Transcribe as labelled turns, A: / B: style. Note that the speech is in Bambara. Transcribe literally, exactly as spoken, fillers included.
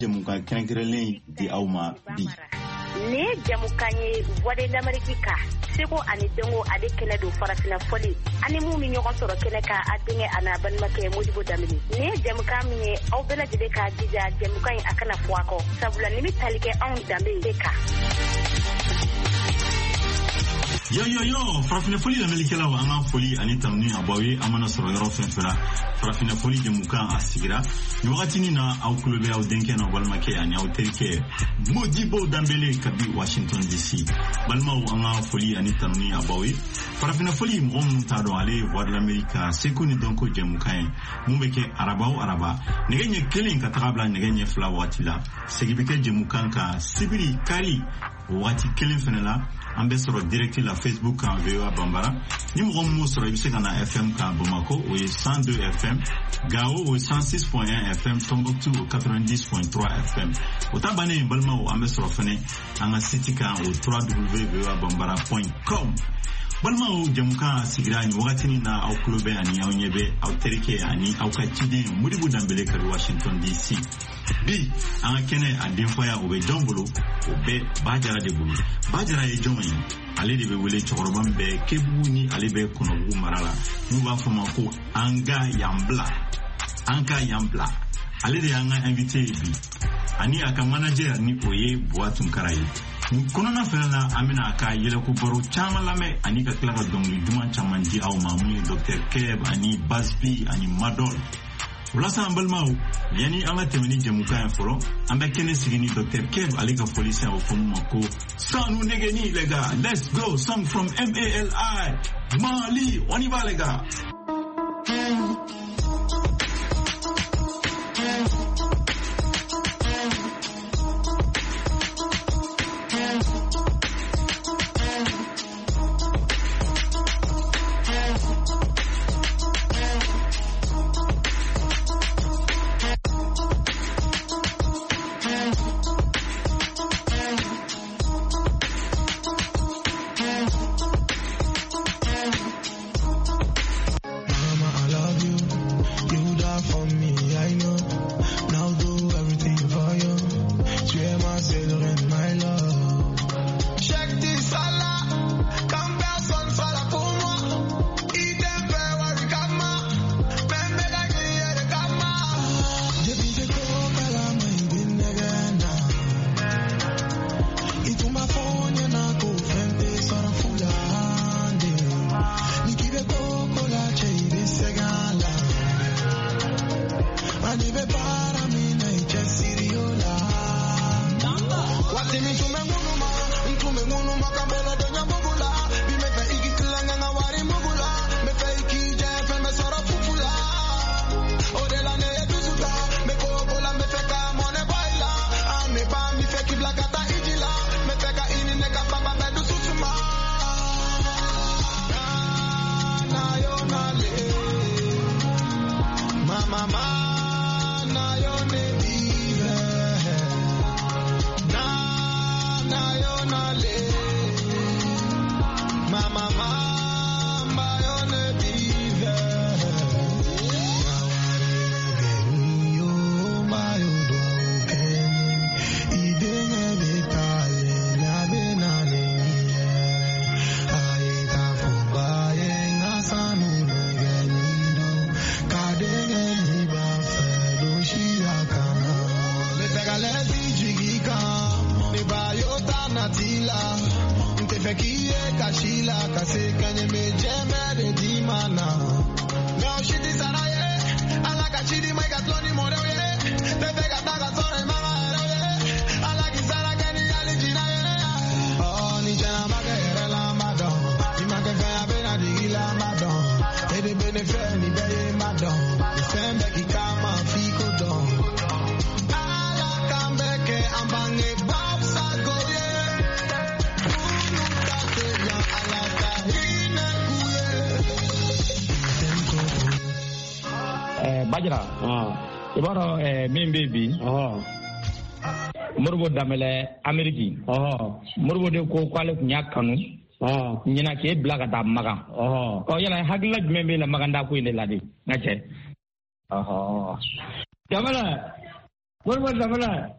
A: Jamuka kɛrɛnkɛrɛnlen di aw ma bi.
B: Ne jamukan ye Voix de l'Amérique ka seko ani dengo ale kɛnɛ don farafina fɔli ani mun mi ɲɔgɔn sɔrɔ kɛnɛ ka a denkɛ a n'a balimakɛ Modibo Damini. Ne jamukan min ye aw bɛɛ lajɛlen ka jija jamukan in a kana fɔ a kɔ sabula ni mi tali kɛ anw danbe de kan.
A: Yo yo yo, farafina foli lamɛnnikɛlaw an ka foli ani tanuni a b'aw ye an mana sɔrɔ yɔrɔ fɛn fɛn la farafina foli jamukan a sigira nin wagatinin na aw tulo bɛ aw denkɛ n'a balimakɛ ani aw terikɛ Modibo Dambele kabi Washington D C balimaw an ka foli ani tanuni a b'aw ye farafina foli mɔgɔ minnu t'a dɔn ale ye Voix de l'Amérique seko ni dɔnko jamukan ye mun bɛ kɛ araba o araba nɛgɛ ɲɛ kelen ka taga bila nɛgɛ ɲɛ fila waati la segi bɛ kɛ jamukan kan sibiri kari waati kelen fɛnɛ la an bɛ sɔrɔ direct la Facebook kan V O A Bambara ni mɔgɔ minnu sɔrɔ i bɛ se ka na F M kan Bamako o ye cent deux F M Gao o ye cent six point un F M Tombouctou o quatre-vingt-dix point trois F M o ta bannen balimaw an bɛ sɔrɔ fɛnɛ an ka site kan o w w w point v o a bambara point com balimaw jamukan sigira ni wagatinin na aw tulo bɛ ani aw ɲɛ bɛ aw terikɛ ani aw ka ciden Modibo Dambele ka Washington D C bi an ka kɛnɛ a denfaya o bɛ jɔn bolo o bɛ Bajara de bolo Bajara ye jɔn ye ale de bɛ wele cɛkɔrɔba min bɛ Kebugu ni ale bɛ Kɔnɔbugu mara la n'u b'a fɔ ma ko an ka yan bila an ka yan bila ale de y'an ka invité ye bi ani a ka manager ni o ye Buwa Tunkara ye kɔnɔna fɛnɛ na an bɛna a ka yɛlɛko baro caman lamɛn ani ka tila ka dɔnkili duman caman di aw ma mun ye Docteur Keb ani Baspi ani Madol walasa an balimaw yani an ka tɛmɛ ni jamukan ye fɔlɔ an bɛ kɛnɛ sigi ni Docteur Keb ale ka foli se a bɛ fɔ mun ma ko sanu negeni les gars let's go song from M A L I Mali on y va les gars.
C: Bajara i b'a dɔn min bɛ bi Modibo Dambele Amérique Modibo de ko k'ale tun y'a kanu ɲinan k'e bila ka taa Magan ɔ yala hakilina jumɛn b'e la Magan da ko in de la de n ka cɛ
D: Dambele
C: Moribo Zamana